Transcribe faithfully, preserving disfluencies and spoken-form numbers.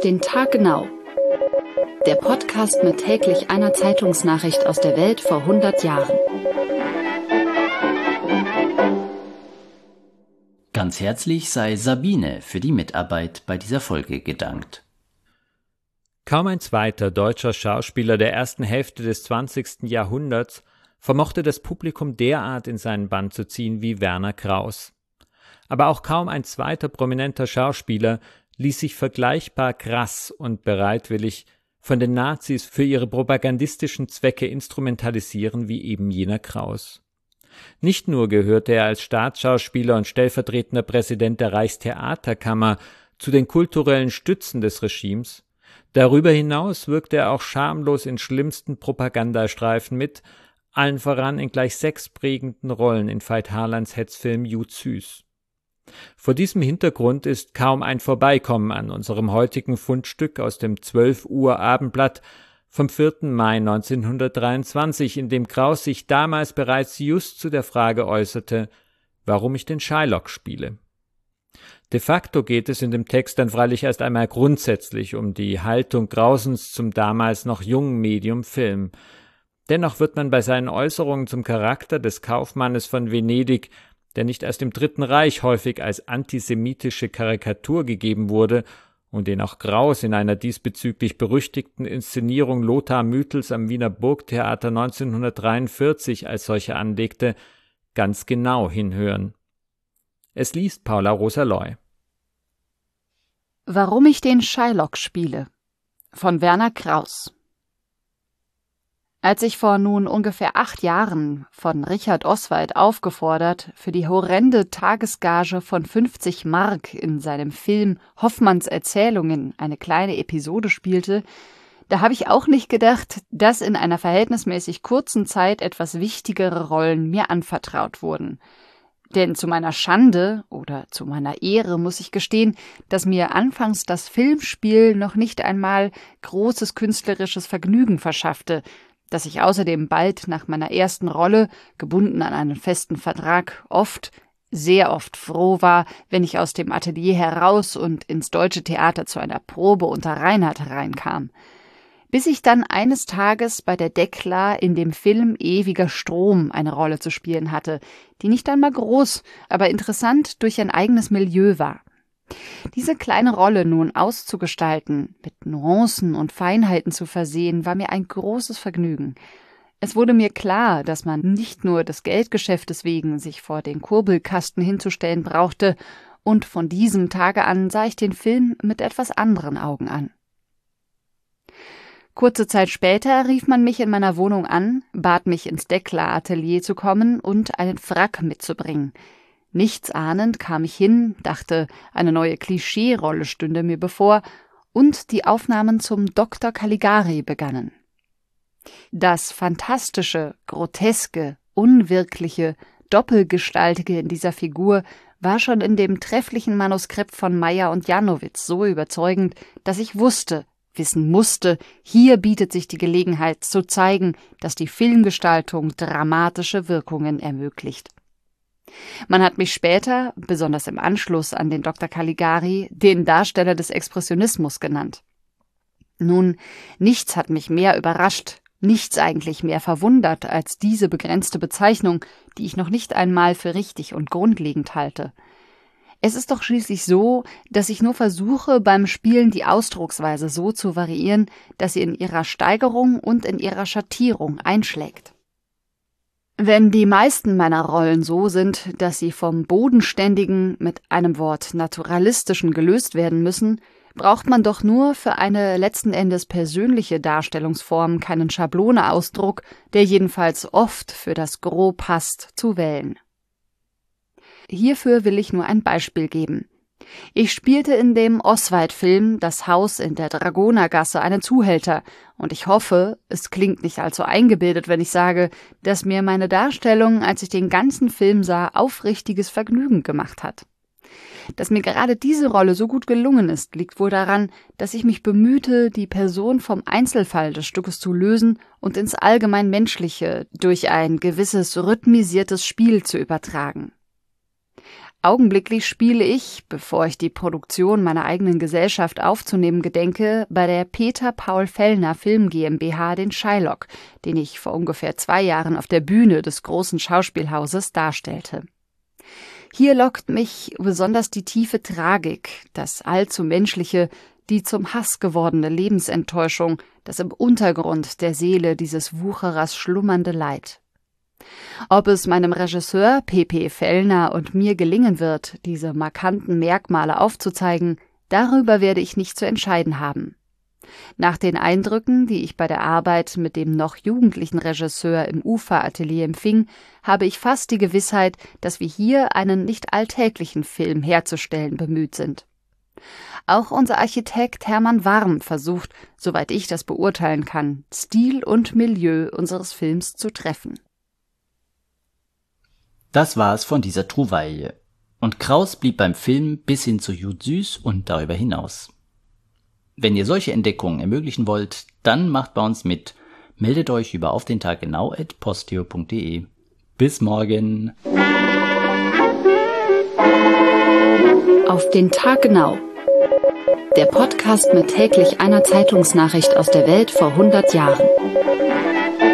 Auf den Tag genau. Der Podcast mit täglich einer Zeitungsnachricht aus der Welt vor hundert Jahren. Ganz herzlich sei Sabine für die Mitarbeit bei dieser Folge gedankt. Kaum ein zweiter deutscher Schauspieler der ersten Hälfte des zwanzigsten Jahrhunderts vermochte das Publikum derart in seinen Bann zu ziehen wie Werner Krauss. Aber auch kaum ein zweiter prominenter Schauspieler ließ sich vergleichbar krass und bereitwillig von den Nazis für ihre propagandistischen Zwecke instrumentalisieren wie eben jener Krauss. Nicht nur gehörte er als Staatsschauspieler und stellvertretender Präsident der Reichstheaterkammer zu den kulturellen Stützen des Regimes, darüber hinaus wirkte er auch schamlos in schlimmsten Propagandastreifen mit, allen voran in gleich sechs prägenden Rollen in Veit Harlands Hetzfilm Jud Süß. Vor diesem Hintergrund ist kaum ein Vorbeikommen an unserem heutigen Fundstück aus dem zwölf Uhr Abendblatt vom vierten Mai neunzehnhundertdreiundzwanzig, in dem Krauss sich damals bereits just zu der Frage äußerte, warum ich den Shylock spiele. De facto geht es in dem Text dann freilich erst einmal grundsätzlich um die Haltung Krausens zum damals noch jungen Medium Film. Dennoch wird man bei seinen Äußerungen zum Charakter des Kaufmannes von Venedig, der nicht erst im Dritten Reich häufig als antisemitische Karikatur gegeben wurde und den auch Krauss in einer diesbezüglich berüchtigten Inszenierung Lothar Müthels am Wiener Burgtheater neunzehnhundertdreiundvierzig als solche anlegte, ganz genau hinhören. Es liest Paula Rosa-Loy. Warum ich den Shylock spiele von Werner Krauss. Als ich vor nun ungefähr acht Jahren von Richard Oswald aufgefordert, für die horrende Tagesgage von fünfzig Mark in seinem Film Hoffmanns Erzählungen eine kleine Episode spielte, da habe ich auch nicht gedacht, dass in einer verhältnismäßig kurzen Zeit etwas wichtigere Rollen mir anvertraut wurden. Denn zu meiner Schande oder zu meiner Ehre muss ich gestehen, dass mir anfangs das Filmspiel noch nicht einmal großes künstlerisches Vergnügen verschaffte, dass ich außerdem bald nach meiner ersten Rolle, gebunden an einen festen Vertrag, oft, sehr oft froh war, wenn ich aus dem Atelier heraus und ins Deutsche Theater zu einer Probe unter Reinhardt hereinkam. Bis ich dann eines Tages bei der Dekla in dem Film Ewiger Strom eine Rolle zu spielen hatte, die nicht einmal groß, aber interessant durch ein eigenes Milieu war. Diese kleine Rolle nun auszugestalten, mit Nuancen und Feinheiten zu versehen, war mir ein großes Vergnügen. Es wurde mir klar, dass man nicht nur des Geldgeschäftes wegen sich vor den Kurbelkasten hinzustellen brauchte, und von diesem Tage an sah ich den Film mit etwas anderen Augen an. Kurze Zeit später rief man mich in meiner Wohnung an, bat mich ins Dekla-Atelier zu kommen und einen Frack mitzubringen. Nichts ahnend kam ich hin, dachte, eine neue Klischee-Rolle stünde mir bevor, und die Aufnahmen zum Doktor Caligari begannen. Das Fantastische, Groteske, Unwirkliche, Doppelgestaltige in dieser Figur war schon in dem trefflichen Manuskript von Meyer und Janowitz so überzeugend, dass ich wusste, wissen musste, hier bietet sich die Gelegenheit zu zeigen, dass die Filmgestaltung dramatische Wirkungen ermöglicht. Man hat mich später, besonders im Anschluss an den Doktor Caligari, den Darsteller des Expressionismus genannt. Nun, nichts hat mich mehr überrascht, nichts eigentlich mehr verwundert als diese begrenzte Bezeichnung, die ich noch nicht einmal für richtig und grundlegend halte. Es ist doch schließlich so, dass ich nur versuche, beim Spielen die Ausdrucksweise so zu variieren, dass sie in ihrer Steigerung und in ihrer Schattierung einschlägt. Wenn die meisten meiner Rollen so sind, dass sie vom Bodenständigen mit einem Wort Naturalistischen gelöst werden müssen, braucht man doch nur für eine letzten Endes persönliche Darstellungsform keinen Schabloneausdruck, der jedenfalls oft für das Gros passt, zu wählen. Hierfür will ich nur ein Beispiel geben. Ich spielte in dem Oswald-Film Das Haus in der Dragonergasse einen Zuhälter, und ich hoffe, es klingt nicht allzu eingebildet, wenn ich sage, dass mir meine Darstellung, als ich den ganzen Film sah, aufrichtiges Vergnügen gemacht hat. Dass mir gerade diese Rolle so gut gelungen ist, liegt wohl daran, dass ich mich bemühte, die Person vom Einzelfall des Stückes zu lösen und ins allgemein Menschliche durch ein gewisses rhythmisiertes Spiel zu übertragen. Augenblicklich spiele ich, bevor ich die Produktion meiner eigenen Gesellschaft aufzunehmen gedenke, bei der Peter Paul Fellner Film GmbH den Shylock, den ich vor ungefähr zwei Jahren auf der Bühne des großen Schauspielhauses darstellte. Hier lockt mich besonders die tiefe Tragik, das allzu menschliche, die zum Hass gewordene Lebensenttäuschung, das im Untergrund der Seele dieses Wucherers schlummernde Leid. Ob es meinem Regisseur P P Fellner und mir gelingen wird, diese markanten Merkmale aufzuzeigen, darüber werde ich nicht zu entscheiden haben. Nach den Eindrücken, die ich bei der Arbeit mit dem noch jugendlichen Regisseur im Uferatelier empfing, habe ich fast die Gewissheit, dass wir hier einen nicht alltäglichen Film herzustellen bemüht sind. Auch unser Architekt Hermann Warm versucht, soweit ich das beurteilen kann, Stil und Milieu unseres Films zu treffen. Das war's von dieser Trouvaille. Und Kraus blieb beim Film bis hin zu Jud Süß und darüber hinaus. Wenn ihr solche Entdeckungen ermöglichen wollt, dann macht bei uns mit. Meldet euch über auf den Tag genau at posteo punkt de. Bis morgen. Auf den Tag genau. Der Podcast mit täglich einer Zeitungsnachricht aus der Welt vor hundert Jahren.